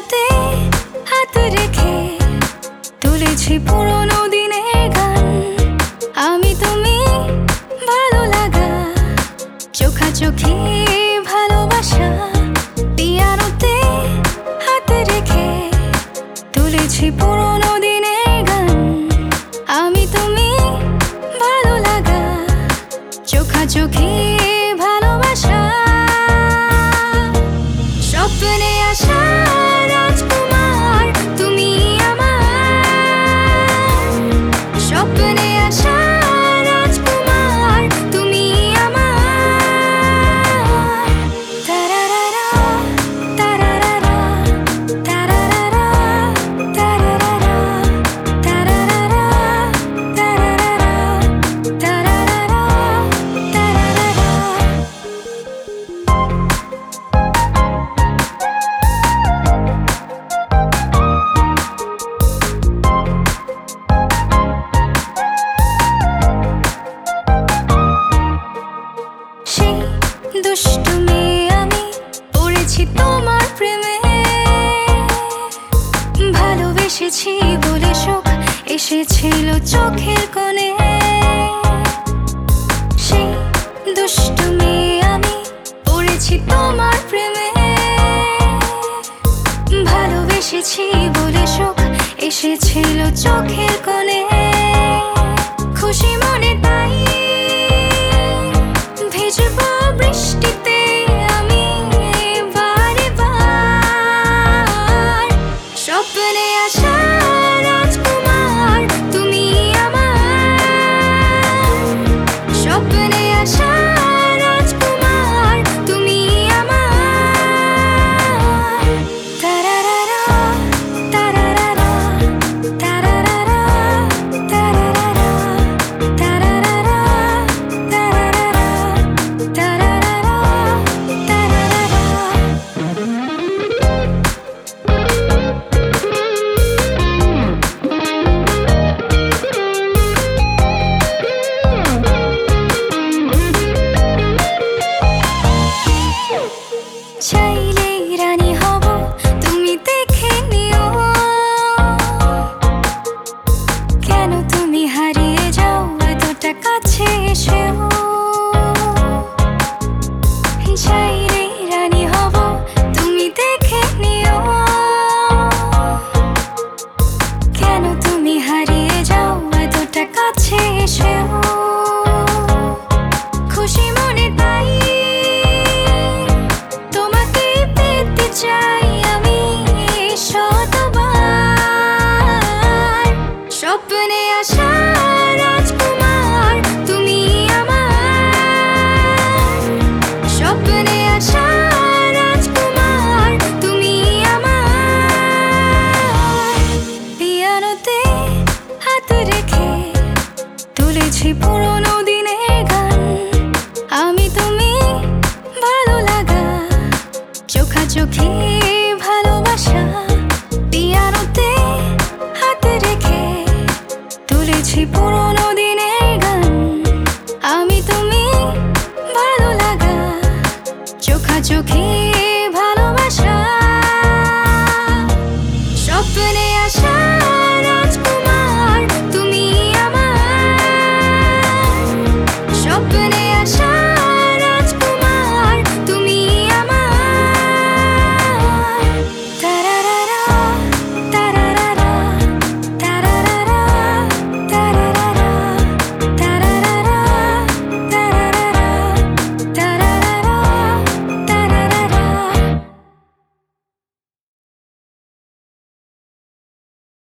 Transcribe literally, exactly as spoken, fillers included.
পিয়ানোতে হাত রেখে তুলেছি পুরোনো দিনের গান। আমি তুমি ভালো লাগা, চোখাচোখি ভালোবাসা। পিয়ানোতে হাত রেখে তুলেছি পুরোনো দিনের গান। আমি তুমি ভালো লাগা, চোখাচোখি ভালোবাসা। স্বপ্নে আসা রাজকুমার তুমি আমার, স্বপ্নে আসা রাজকুমার তুমি আমার। তারারারা তারারারা তারারারা তারারারা তারারারা তারারারা তারারারা তারারারা। সেই দুষ্টু মেয়ে আমি পড়েছি তোমার প্রেমে, ভালোবেসেছি বলে সুখ এসেছিল চোখের কোণে। সেই দুষ্টু মেয়ে আমি পড়েছি তোমার প্রেমে, ভালোবেসেছি বলে সুখ এসেছিল চোখের কোণে। খুশি মনে